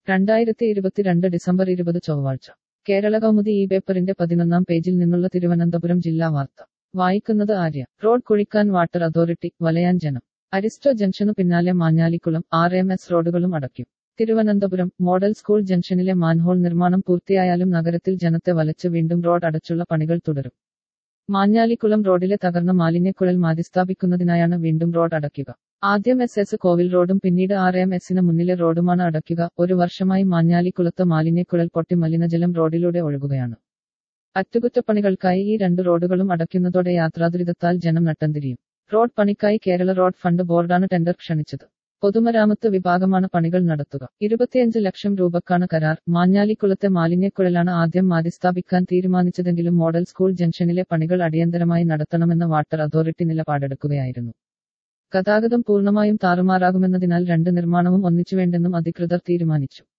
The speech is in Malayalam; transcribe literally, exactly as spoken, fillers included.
രണ്ടായിരത്തി ഇരുപത്തിരണ്ട് ഡിസംബർ ഇരുപത് ചൊവ്വാഴ്ച കേരള കൗമുദി ഈ പേപ്പറിന്റെ പതിനൊന്നാം പേജിൽ നിന്നുള്ള തിരുവനന്തപുരം ജില്ലാ വാർത്ത വായിക്കുന്നത് ആര്യ. റോഡ് കുഴിക്കാൻ വാട്ടർ അതോറിറ്റി, വലയാൻ ജനം. അരിസ്റ്റോ ജംഗ്ഷനു പിന്നാലെ മാഞ്ഞാലിക്കുളം, ആർ എം എസ് റോഡുകളും അടയ്ക്കും. തിരുവനന്തപുരം മോഡൽ സ്കൂൾ ജംഗ്ഷനിലെ മാൻഹോൾ നിർമ്മാണം പൂർത്തിയായാലും നഗരത്തിൽ ജനത്തെ വലച്ച് വീണ്ടും റോഡ് അടച്ചുള്ള പണികൾ തുടരും. മാഞ്ഞാലിക്കുളം റോഡിലെ തകർന്ന മാലിന്യക്കുഴൽ മാറ്റിസ്ഥാപിക്കുന്നതിനായാണ് വീണ്ടും റോഡ് അടയ്ക്കുക. ആദ്യം എസ് എസ് കോവിൽ റോഡും പിന്നീട് ആർ എം എസിന് മുന്നിലെ റോഡുമാണ് അടയ്ക്കുക. ഒരു വർഷമായി മാഞ്ഞാലിക്കുളത്ത് മാലിന്യക്കുഴൽ പൊട്ടി മലിനജലം റോഡിലൂടെ ഒഴുകുകയാണ്. അറ്റകുറ്റപ്പണികൾക്കായി ഈ രണ്ട് റോഡുകളും അടയ്ക്കുന്നതോടെ യാത്രാദുരിതത്താൽ ജനം നട്ടംതിരിയും. റോഡ് പണിക്കായി കേരള റോഡ് ഫണ്ട് ബോർഡാണ് ടെൻഡർ ക്ഷണിച്ചത്. പൊതുമരാമത്ത് വിഭാഗമാണ് പണികൾ നടത്തുക. ഇരുപത്തിയഞ്ച് ലക്ഷം രൂപക്കാണ് കരാർ. മാഞ്ഞാലിക്കുളത്തെ മാലിന്യക്കുഴലാണ് ആദ്യം മാറ്റിസ്ഥാപിക്കാൻ തീരുമാനിച്ചതെങ്കിലും മോഡൽ സ്കൂൾ ജംഗ്ഷനിലെ പണികൾ അടിയന്തരമായി നടത്തണമെന്ന വാട്ടർ അതോറിറ്റി നിലപാടെടുക്കുകയായിരുന്നു. ഗതാഗതം പൂർണ്ണമായും താറുമാറാകുമെന്നതിനാൽ രണ്ട് നിർമ്മാണവും ഒന്നിച്ചുവേണ്ടെന്നും അധികൃതർ തീരുമാനിച്ചു.